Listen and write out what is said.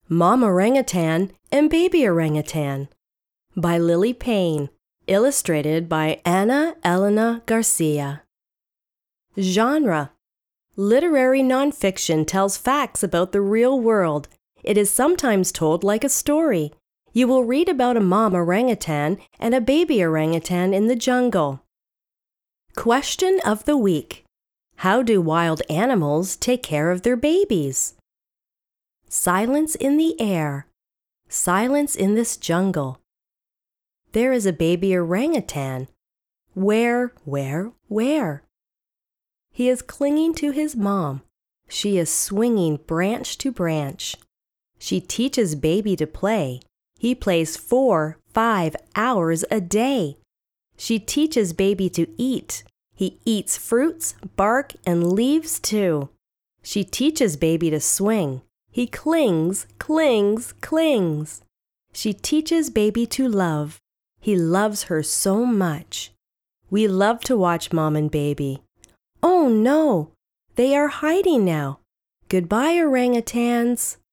Mom Orangutan and Baby Orangutan by Lily Payne, illustrated by Ana Elena Garcia. Genre: literary nonfiction tells facts about the real world. It is sometimes told like a story. You will read about a mom orangutan and a baby orangutan in the jungle. Question of the week: how do wild animals take care of their babies? Silence in the air. Silence in this jungle. There is a baby orangutan. Where? He is clinging to his mom. She is swinging branch to branch. She teaches baby to play. He plays 4-5 hours a day. She teaches baby to eat. He eats fruits, bark, and leaves too. She teaches baby to swing. He clings. She teaches baby to love. He loves her so much. We love to watch mom and baby. Oh no! They are hiding now. Goodbye, orangutans.